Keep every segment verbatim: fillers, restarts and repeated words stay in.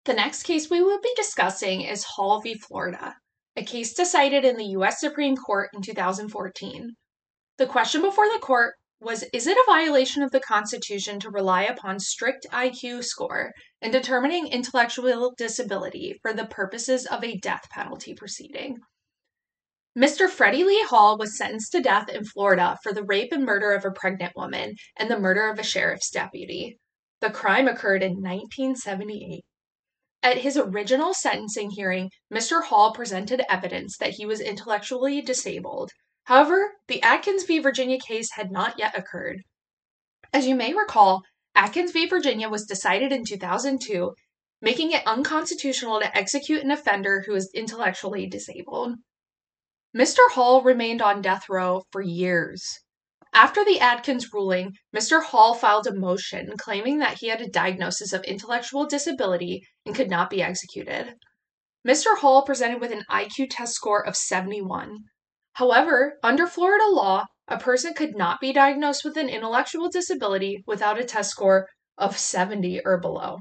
The next case we will be discussing is Hall v. Florida, a case decided in the U S Supreme Court in two thousand fourteen. The question before the court was, is it a violation of the Constitution to rely upon strict I Q score in determining intellectual disability for the purposes of a death penalty proceeding? Mister Freddie Lee Hall was sentenced to death in Florida for the rape and murder of a pregnant woman and the murder of a sheriff's deputy. The crime occurred in nineteen seventy-eight. At his original sentencing hearing, Mister Hall presented evidence that he was intellectually disabled. However, the Atkins v. Virginia case had not yet occurred. As you may recall, Atkins v. Virginia was decided in two thousand two, making it unconstitutional to execute an offender who is intellectually disabled. Mister Hall remained on death row for years. After the Atkins ruling, Mister Hall filed a motion claiming that he had a diagnosis of intellectual disability and could not be executed. Mister Hall presented with an I Q test score of seventy-one. However, under Florida law, a person could not be diagnosed with an intellectual disability without a test score of seventy or below.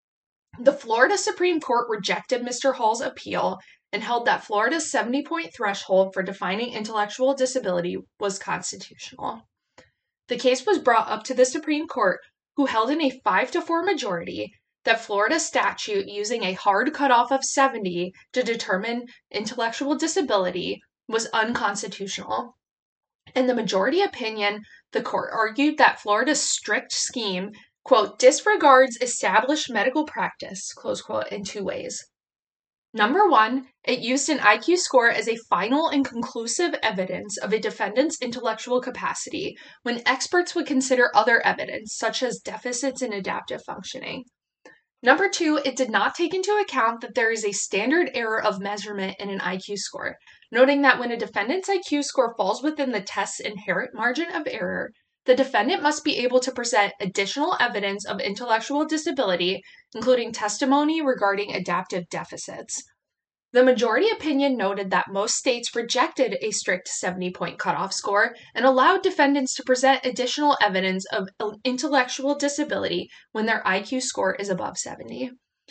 The Florida Supreme Court rejected Mister Hall's appeal and held that Florida's seventy-point threshold for defining intellectual disability was constitutional. The case was brought up to the Supreme Court, who held in a five to four majority that Florida statute using a hard cutoff of seventy to determine intellectual disability was unconstitutional. In the majority opinion, the court argued that Florida's strict scheme, quote, disregards established medical practice, close quote, in two ways. Number one, it used an I Q score as a final and conclusive evidence of a defendant's intellectual capacity when experts would consider other evidence, such as deficits in adaptive functioning. Number two, it did not take into account that there is a standard error of measurement in an I Q score, noting that when a defendant's I Q score falls within the test's inherent margin of error, the defendant must be able to present additional evidence of intellectual disability, including testimony regarding adaptive deficits. The majority opinion noted that most states rejected a strict seventy-point cutoff score and allowed defendants to present additional evidence of intellectual disability when their I Q score is above seventy.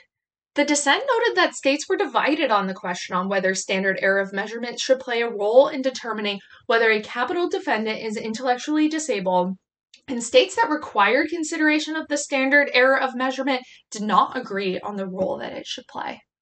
The dissent noted that states were divided on the question on whether standard error of measurement should play a role in determining whether a capital defendant is intellectually disabled, and states that required consideration of the standard error of measurement did not agree on the role that it should play.